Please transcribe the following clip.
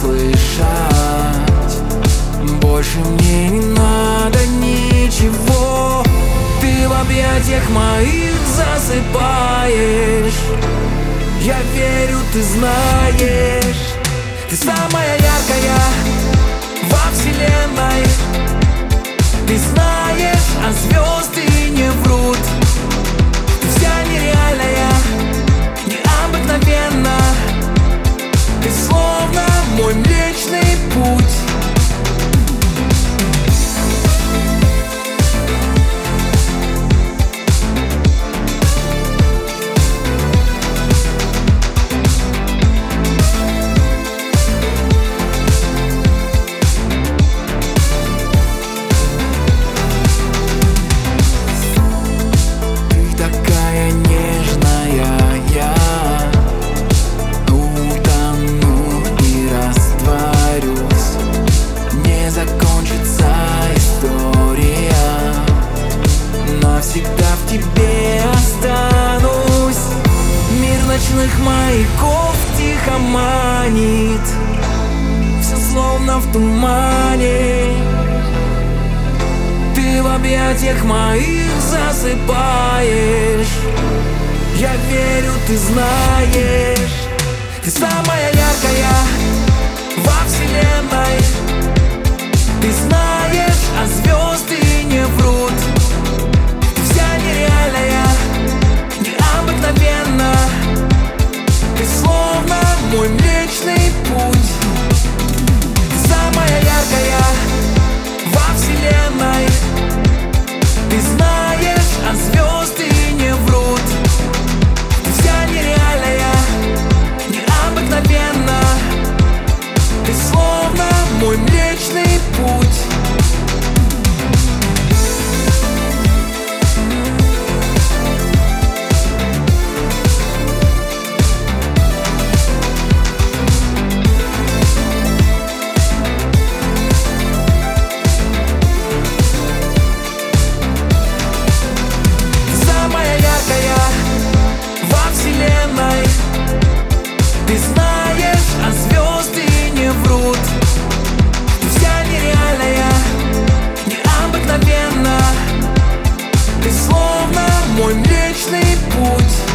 слышать. Больше мне не надо ничего. Ты в объятиях моих засыпаешь. Я верю, ты знаешь. Ты самая яркая во вселенной. Ты знаешь, а звезды не врут. Ты вся нереальная, необыкновенна. Ты словно мой Млечный Путь. Навсегда в тебе останусь. Мир ночных маяков тихо манит. Все словно в тумане. Ты в объятиях моих засыпаешь. Я верю, ты знаешь. Ты самая яркая во вселенной. Ты знаешь, а звезды не врут. Мой Млечный Путь. Ты самая яркая во вселенной. Ты знаешь, а звезды не врут. Ты вся нереальная, необыкновенна. Ты словно мой Млечный Путь. Ты знаешь, а звезды не врут. Ты вся нереальная, необыкновенна. Ты словно мой Млечный Путь.